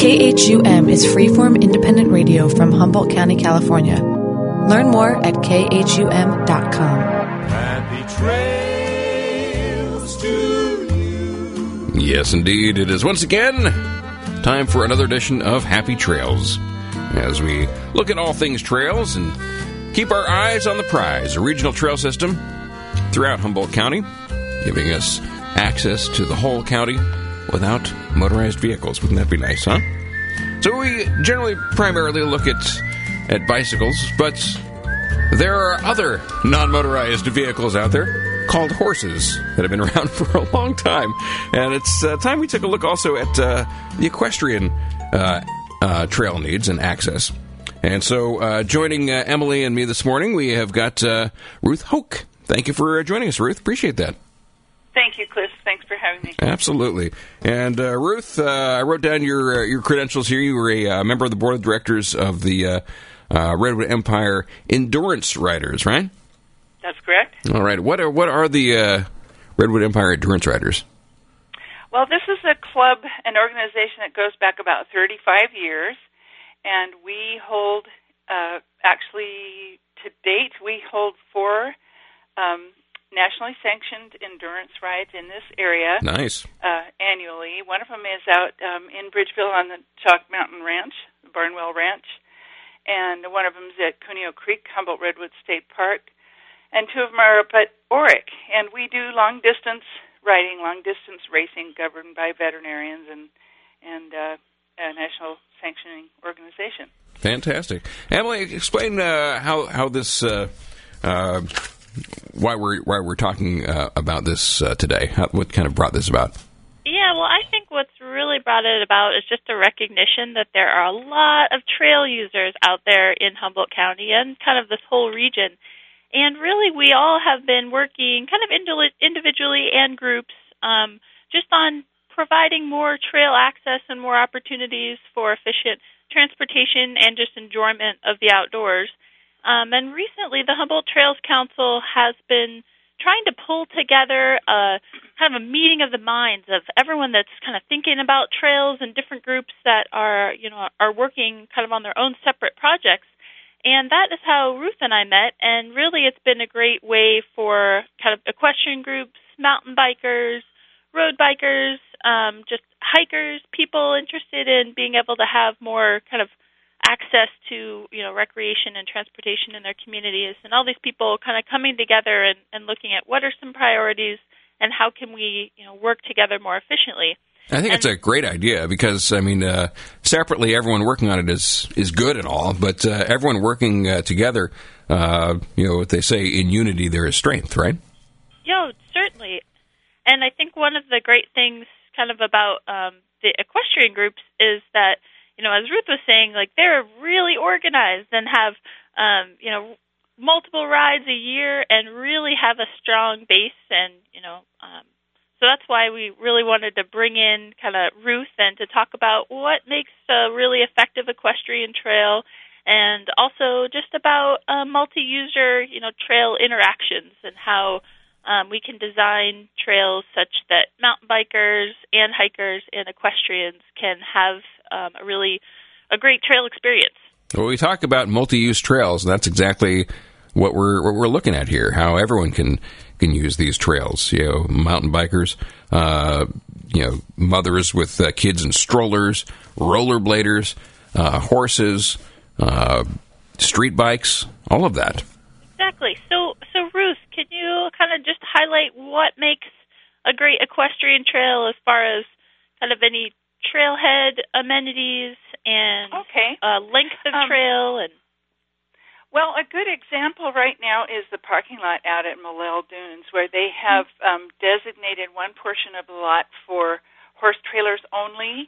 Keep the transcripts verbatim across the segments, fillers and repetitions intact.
K H U M is freeform independent radio from Humboldt County, California. Learn more at K H U M dot com. Happy trails to you. Yes, indeed. It is once again time for another edition of Happy Trails, as we look at all things trails and keep our eyes on the prize, a regional trail system throughout Humboldt County, giving us access to the whole county without motorized vehicles. Wouldn't that be nice, huh? So we generally primarily look at at bicycles, but there are other non-motorized vehicles out there called horses that have been around for a long time. And it's uh, time we took a look also at uh, the equestrian uh, uh, trail needs and access. And so uh, joining uh, Emily and me this morning, we have got uh, Ruth Hoke. Thank you for joining us, Ruth. Appreciate that. Thank you, Cliff. Thanks for having me. Absolutely. And uh, Ruth, uh, I wrote down your uh, your credentials here. You were a uh, member of the board of directors of the uh, uh, Redwood Empire Endurance Riders, right? That's correct. All right. What are what are the uh, Redwood Empire Endurance Riders? Well, this is a club, an organization that goes back about thirty-five years, and we hold, uh, actually, to date, we hold four um nationally sanctioned endurance rides in this area. Nice. Uh, annually. One of them is out um, in Bridgeville on the Chalk Mountain Ranch, the Barnwell Ranch, and one of them is at Cuneo Creek, Humboldt Redwood State Park, and two of them are up at Oric. And we do long-distance riding, long-distance racing governed by veterinarians and, and uh, a national sanctioning organization. Fantastic. Emily, explain uh, how, how this... Uh, uh, Why we're why we're talking uh, about this uh, today? How, what kind of brought this about? Yeah, well, I think what's really brought it about is just a recognition that there are a lot of trail users out there in Humboldt County and kind of this whole region. And really, we all have been working kind of individually and groups um, just on providing more trail access and more opportunities for efficient transportation and just enjoyment of the outdoors. Um, and recently, the Humboldt Trails Council has been trying to pull together a kind of a meeting of the minds of everyone that's kind of thinking about trails and different groups that are, you know, are working kind of on their own separate projects. And that is how Ruth and I met. And really, it's been a great way for kind of equestrian groups, mountain bikers, road bikers, um, just hikers, people interested in being able to have more kind of access to, you know, recreation and transportation in their communities, and all these people kind of coming together and, and looking at what are some priorities and how can we, you know, work together more efficiently. I think and, it's a great idea because, I mean, uh, separately, everyone working on it is, is good and all, but uh, everyone working uh, together, uh, you know, what they say, in unity there is strength, right? Yeah, certainly. And I think one of the great things kind of about um, the equestrian groups is that, you know, as Ruth was saying, like, they're really organized and have, um, you know, multiple rides a year and really have a strong base. And, you know, um, so that's why we really wanted to bring in kind of Ruth and to talk about what makes a really effective equestrian trail, and also just about uh, multi-user, you know, trail interactions and how um, we can design trails such that mountain bikers and hikers and equestrians can have Um, a really a great trail experience. Well, we talk about multi-use trails, and that's exactly what we're what we're looking at here. How everyone can can use these trails. You know, mountain bikers, uh, you know, mothers with uh, kids in strollers, rollerbladers, uh, horses, uh, street bikes, all of that. Exactly. So, so Ruth, can you kind of just highlight what makes a great equestrian trail as far as kind of any trailhead amenities and okay. uh, length of um, trail? And well, a good example right now is the parking lot out at Malel Dunes, where they have um, designated one portion of the lot for horse trailers only,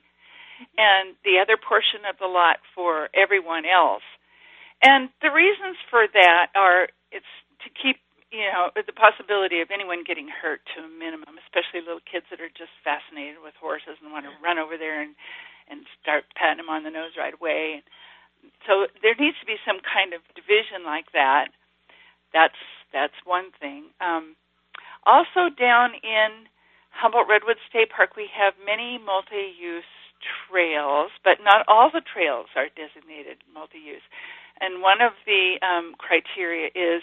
and the other portion of the lot for everyone else. And the reasons for that are it's to keep, you know, the possibility of anyone getting hurt to a minimum, especially little kids that are just fascinated with horses and want to run over there and, and start patting them on the nose right away. So there needs to be some kind of division like that. That's that's one thing. Um, also down in Humboldt Redwood State Park, we have many multi-use trails, but not all the trails are designated multi-use. And one of the um, criteria is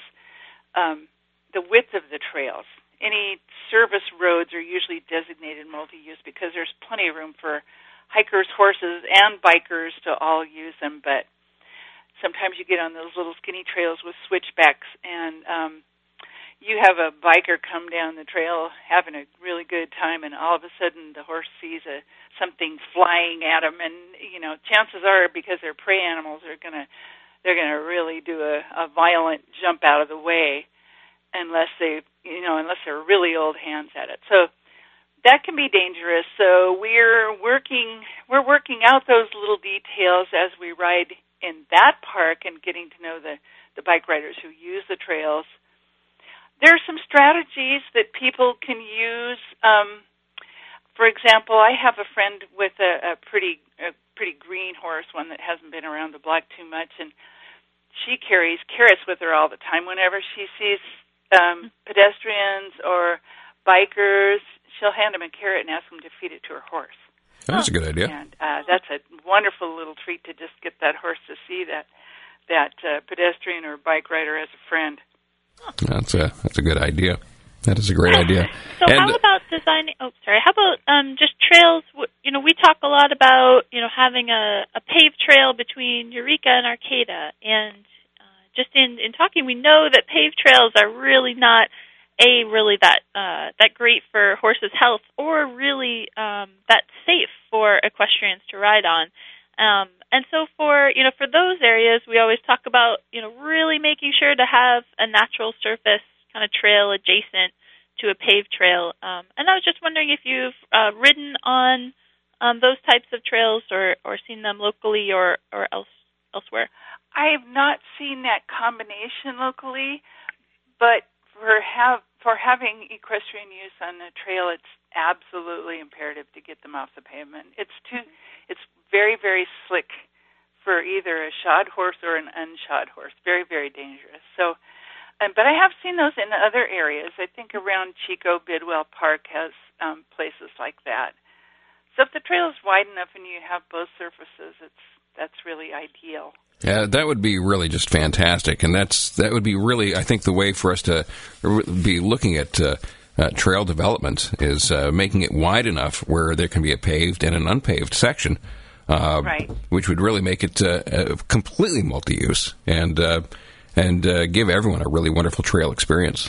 um, the width of the trails. Any service roads are usually designated multi-use because there's plenty of room for hikers, horses, and bikers to all use them, but sometimes you get on those little skinny trails with switchbacks, and um, you have a biker come down the trail having a really good time, and all of a sudden the horse sees a something flying at him, and you know, chances are, because they're prey animals, they're gonna they're gonna really do a, a violent jump out of the way, unless they you know unless they're really old hands at it. So that can be dangerous. So we're working we're working out those little details as we ride in that park and getting to know the, the bike riders who use the trails. There are some strategies that people can use. Um, for example, I have a friend with a, a pretty a pretty green horse, one that hasn't been around the block too much, and she carries carrots with her all the time. Whenever she sees um, pedestrians or bikers, she'll hand them a carrot and ask them to feed it to her horse. That's a good idea. And uh, that's a wonderful little treat to just get that horse to see that that uh, pedestrian or bike rider as a friend. That's a that's a good idea. That is a great idea. So and, how about designing? Oh, sorry. How about um, just trails? You know, we talk a lot about you know having a, a paved trail between Eureka and Arcata, and uh, just in in talking, we know that paved trails are really not a really that uh, that great for horses' health, or really um, that safe for equestrians to ride on. Um, and so for you know for those areas, we always talk about you know really making sure to have a natural surface kind of trail adjacent to a paved trail. Um, and I was just wondering if you've uh, ridden on um, those types of trails, or, or seen them locally or or else elsewhere. I have not seen that combination locally, but For have for having equestrian use on the trail, it's absolutely imperative to get them off the pavement. It's too, it's very very slick for either a shod horse or an unshod horse. Very very dangerous. So, um, but I have seen those in other areas. I think around Chico, Bidwell Park has um, places like that. So if the trail is wide enough and you have both surfaces, it's that's really ideal. Yeah, that would be really just fantastic, and that's that would be really, I think, the way for us to be looking at uh, uh, trail development is uh, making it wide enough where there can be a paved and an unpaved section, uh, right. which would really make it uh, uh, completely multi-use and uh, and uh, give everyone a really wonderful trail experience.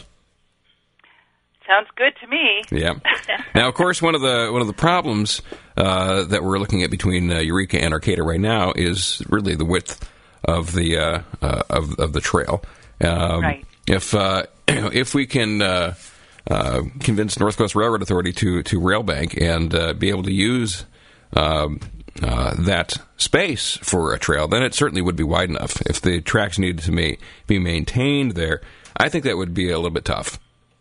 Sounds good to me. Yeah. Now, of course, one of the one of the problems uh, that we're looking at between uh, Eureka and Arcata right now is really the width of the uh, uh, of of the trail. Um, right. If uh, if we can uh, uh, convince North Coast Railroad Authority to to railbank and uh, be able to use um, uh, that space for a trail, then it certainly would be wide enough. If the tracks needed to ma- be maintained there, I think that would be a little bit tough.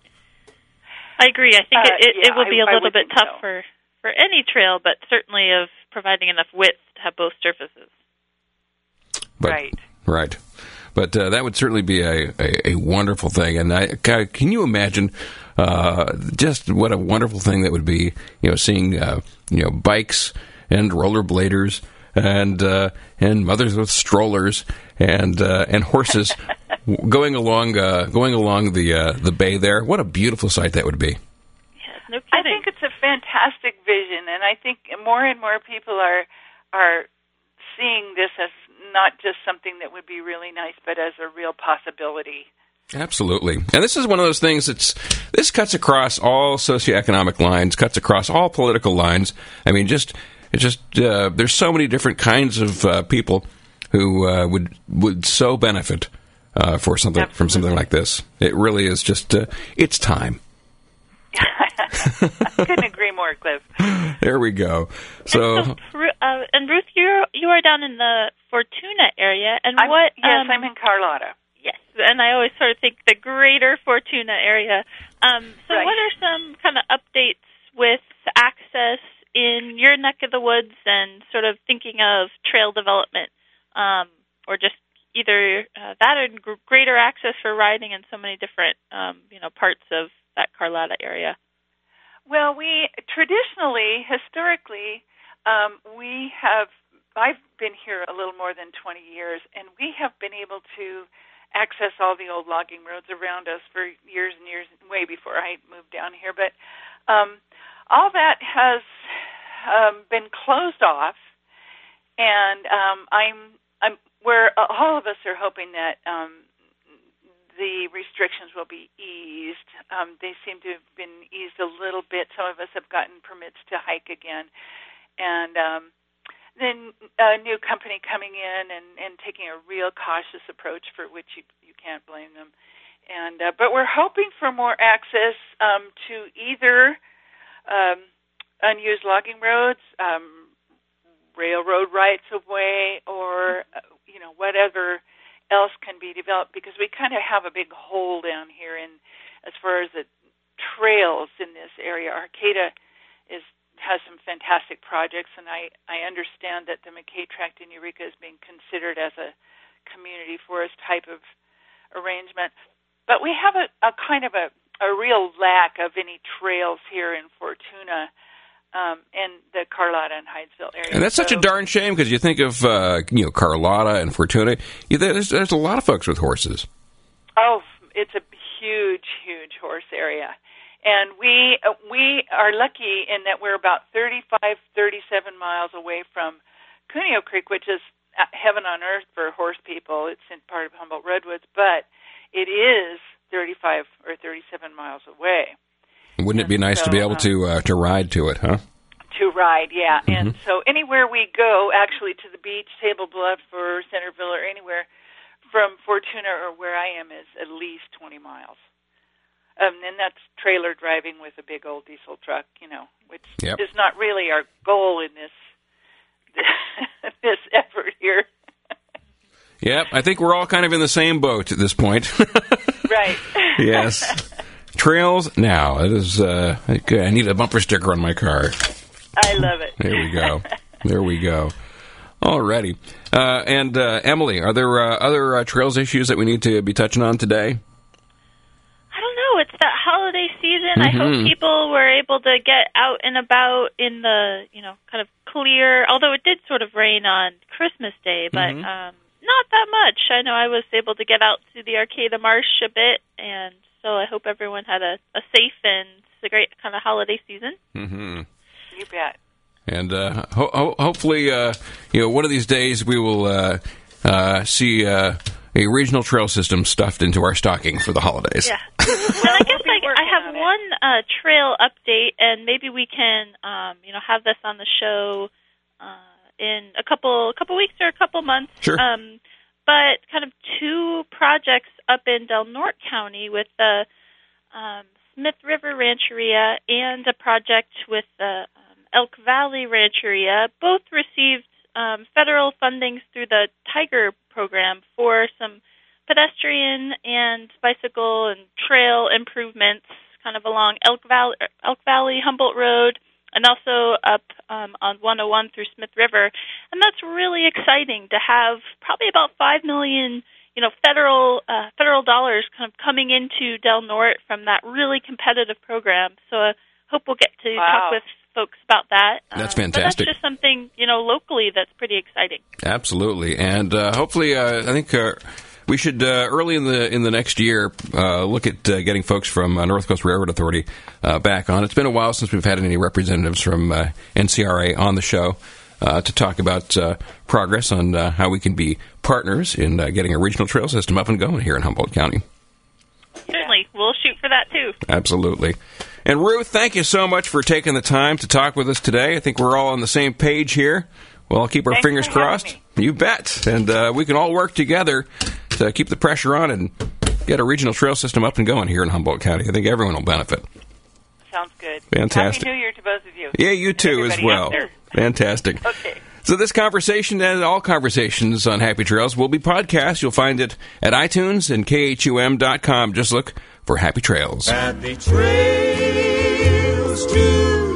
I agree. I think uh, it, it, yeah, it will be I, a little bit tough so. for, for any trail, but certainly of providing enough width to have both surfaces. But, right. Right. But uh, that would certainly be a, a, a wonderful thing. And I, can you imagine uh, just what a wonderful thing that would be, you know, seeing, uh, you know, bikes and rollerbladers and uh, and mothers with strollers and uh, and horses going along uh, going along the uh, the bay there. What a beautiful sight that would be. Yes, no kidding. I think it's a fantastic vision, and I think more and more people are are seeing this as not just something that would be really nice, but as a real possibility. Absolutely. And this is one of those things that's, this cuts across all socioeconomic lines, cuts across all political lines. I mean, just, it just, uh, there's so many different kinds of uh, people who uh, would would so benefit uh, for something Absolutely. from something like this. It really is just, uh, it's time. I couldn't agree more, Cliff. There we go. So, and, so, uh, and Ruth, you you are down in the Fortuna area, and I'm, what? Yes, um, I'm in Carlotta. Yes, and I always sort of think the greater Fortuna area. Um, so, Right. what are some kind of updates with access in your neck of the woods, and sort of thinking of trail development, um, or just either uh, that or g- greater access for riding in so many different, um, you know, parts of that Carlotta area? Well, we traditionally, historically, um, we have, I've been here a little more than twenty years, and we have been able to access all the old logging roads around us for years and years, way before I moved down here. But um, all that has um, been closed off, and um, I'm, I'm, we're, all of us are hoping that um, the restrictions will be eased. Um, they seem to have been eased a little bit. Some of us have gotten permits to hike again. And um, then a new company coming in and, and taking a real cautious approach, for which you, you can't blame them. And uh, but we're hoping for more access um, to either um, unused logging roads, um, railroad rights of way, or uh, you know, whatever else can be developed, because we kind of have a big hole down here in as far as the trails in this area. Arcata is has some fantastic projects, and I, I understand that the McKay Tract in Eureka is being considered as a community forest type of arrangement. But we have a, a kind of a, a real lack of any trails here in Fortuna um, and the Carlotta and Hydesville area. And that's so, such a darn shame, because you think of uh, you know Carlotta and Fortuna. You, there's, there's a lot of folks with horses. Oh, it's a huge, huge horse area. And we uh, we are lucky in that we're about thirty-five, thirty-seven miles away from Cuneo Creek, which is heaven on earth for horse people. It's in part of Humboldt Redwoods, but it is thirty-five or thirty-seven miles away. Wouldn't it be nice so, to be able um, to uh, to ride to it, huh? To ride, yeah. Mm-hmm. And so anywhere we go, actually to the beach, Table Bluff or Centerville or anywhere from Fortuna or where I am is at least twenty miles. Um, and that's trailer driving with a big old diesel truck, you know, which yep. is not really our goal in this this effort here. Yep, I think we're all kind of in the same boat at this point. Right. Yes. Trails now. It is. Uh, I need a bumper sticker on my car. I love it. There we go. There we go. Alrighty. Uh, and uh, Emily, are there uh, other uh, trails issues that we need to be touching on today? It's that holiday season. Mm-hmm. I hope people were able to get out and about in the, you know, kind of clear, although it did sort of rain on Christmas Day, but mm-hmm. um, not that much. I know I was able to get out to the Arcata Marsh a bit, and so I hope everyone had a, a safe and a great kind of holiday season. Mm-hmm. You bet. And uh, ho- ho- hopefully, uh, you know, one of these days we will uh, uh, see uh, a regional trail system stuffed into our stocking for the holidays. Yeah. And I guess I, I have one uh, trail update, and maybe we can, um, you know, have this on the show uh, in a couple, a couple weeks or a couple months. Sure. Um, but kind of two projects up in Del Norte County with the um, Smith River Rancheria and a project with the um, Elk Valley Rancheria. Both received um, federal fundings through the Tiger program for some pedestrian and bicycle and trail improvements kind of along Elk Valley, Elk Valley Humboldt Road, and also up um, on one oh one through Smith River. And that's really exciting to have probably about five million, you know, federal uh, federal dollars kind of coming into Del Norte from that really competitive program. So I hope we'll get to wow. talk with folks about that. That's um, fantastic. But that's just something, you know, locally that's pretty exciting. Absolutely. And uh, hopefully, uh, I think uh, we should, uh, early in the in the next year, uh, look at uh, getting folks from uh, North Coast Railroad Authority uh, back on. It's been a while since we've had any representatives from uh, N C R A on the show uh, to talk about uh, progress on uh, how we can be partners in uh, getting a regional trail system up and going here in Humboldt County. Certainly. We'll shoot for that, too. Absolutely. And Ruth, thank you so much for taking the time to talk with us today. I think we're all on the same page here. Well, I'll keep our Thanks fingers for having crossed. me. You bet. And uh, we can all work together to keep the pressure on and get a regional trail system up and going here in Humboldt County. I think everyone will benefit. Sounds good. Fantastic. Happy New Year to both of you. Yeah, you too as well. Fantastic. Okay. So this conversation and all conversations on Happy Trails will be podcast. You'll find it at iTunes and K H U M dot com. Just look for Happy Trails. Happy Trails to